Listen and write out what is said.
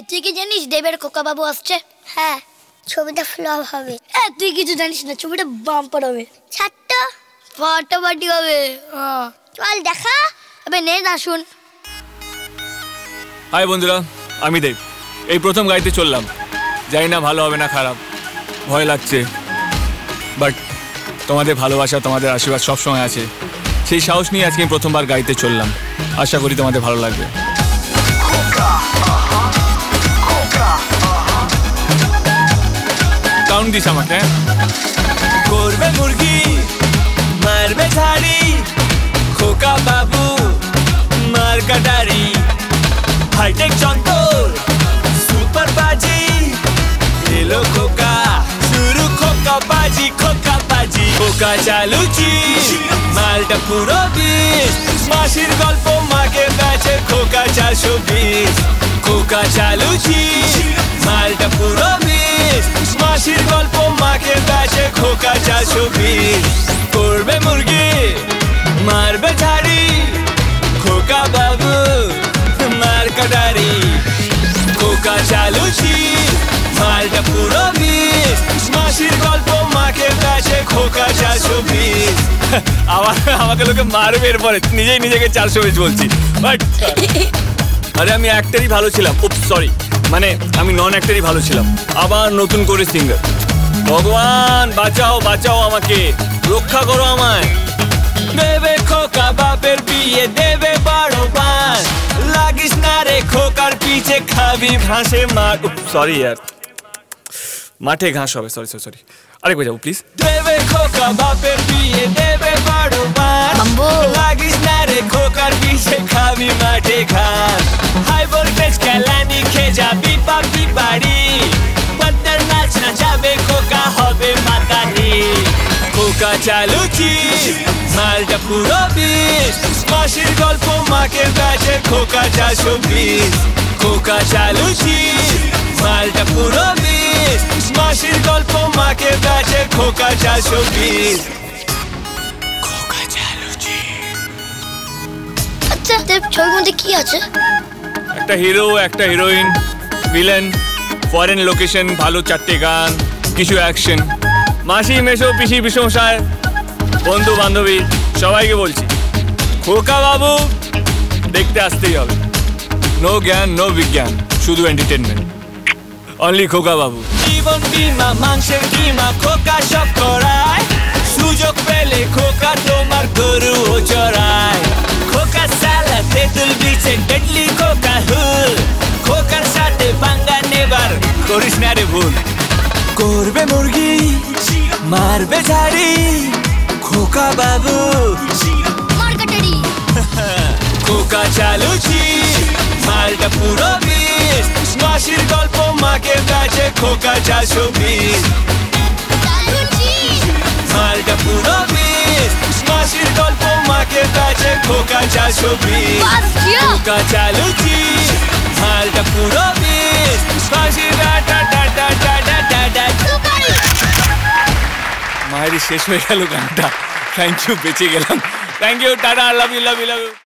তুই কি জানিস দেবের খোকা বাবু আসছে? হ্যাঁ, ছবিটা ফ্লপ হবে। তুই কিছু জানিস না, ছবিটা বাম্পার হবে, ছাত্র ফাটাফাটি হবে। চল দেখা। আবে নে না শুন। হাই বন্ধুরা, আমি দেব। এই প্রথম গাইতে চললাম, জানি না ভালো হবে না খারাপ, ভয় লাগছে, বাট তোমাদের ভালোবাসা তোমাদের আশীর্বাদ সবসময় আছে, সেই সাহস নিয়ে আজকে আমি প্রথমবার গাইতে চললাম। আশা করি তোমাদের ভালো লাগবে। কাউন্ট দিস আমাকে। করবে মুরগি, মারবে ঝাড়ি, খোকা বাবু মার কাটারি, হাইটেক যন্তর সুপার বাজি, এলো খোকা শুরু খোকা বাজি, খোকা বাজি। খোকা চালুচি মালটা পুরো বিষ, মাসির গল্প মাকে বেচে খোকা 420। খোকা চালুচি মালটা পুরো বিষ, মাসির গল্প মাকে বেচে খোকা 420। করবে মুরগি, মারবে ঝাড়ি, খোকা বাবু মার কাটারি, খোকা চালুচি মালটা পুরো বিষ, মাসির গল্প মাকে বেচে খোকা 420। আমাকে লোকে মারবে এরপরে, নিজেই নিজেকে 420 বলছি। বাট আরে আমি অ্যাক্টরই ভালো ছিলাম, সরি, মানে আমি নন অ্যাক্টরই ভালো ছিলাম, আবার নতুন করে সিঙ্গার। ভগবান বাঁচাও বাঁচাও আমাকে, রক্ষা করো আমায়। দেবে খোকা বাপের বিয়ে, দেবে বড় বাস, লাগিস না রে খোকার পিছে, খাবি ভাসে মাঠ। সরি ইয়ার, মাঠে ঘাস হবে, সরি সরি সরি, আরেকবার যাবো প্লিজ। দেবে খোকা বাপের বিয়ে, দেবে বড় বাস, লাগিস না রে খোকার পিছে, খাবি মাঠে ঘাস। হাই ভোল্টেজ কেলানি খেয়ে যাবি পাপি বাড়ি, পদ্মার নাচ না যাবে খোকা হবে মাতারি। খোকা চালুচি মালটা পুরো বিষ, মাসির গল্প মাকে বেচে খোকা 420। খোকা চালুচি মালটা পুরো বিষ, মাসির গল্প মাকে বেচে খোকা 420। খোকা চালুচি। আচ্ছা দেব, ছবির মধ্যে কি আছে? একটা হিরো, একটা হিরোইন, ভিলেন, ফরেন লোকেশন, ভালো 4টে গান, কিছু অ্যাকশন, মাসি মেশো পিসি বিশমশায়, বন্ধু বান্ধবী সবাইকে বলছি খোকা বাবু দেখতে আসতেই হবে। নো জ্ঞান নো বিজ্ঞান, শুধু এন্টারটেনমেন্ট, অনলি খোকা বাবু। জীবন বিমা মাংসের কিমা খোকা সব করায়, সুযোগ পেলে খোকা তোমার গরু চড়ায়। খোকা সালা তেঁতুল বিচে ডেডলি খোকা হুল, খোকার সাথে পাঙ্গা নেবার করিস না রে ভুল। করবে মুরগি, মারবে ঝাড়ি, খোকা বাবু মার কাটারি। খোকা চালুচি মালটা পুরো বিষ, মাসির গল্প মাকে বেচে খোকা 420। মালটা পুরো বিষ, মাসির গল্প মাকে বেচে খোকা 420। খোকা চালুচি মালটা পুরো বিষ, মাসির মায়েরই শেষ হয়ে গেল গানটা। থ্যাংক ইউ, বেঁচে গেলাম। থ্যাংক ইউ, টাটা, love you love you love you.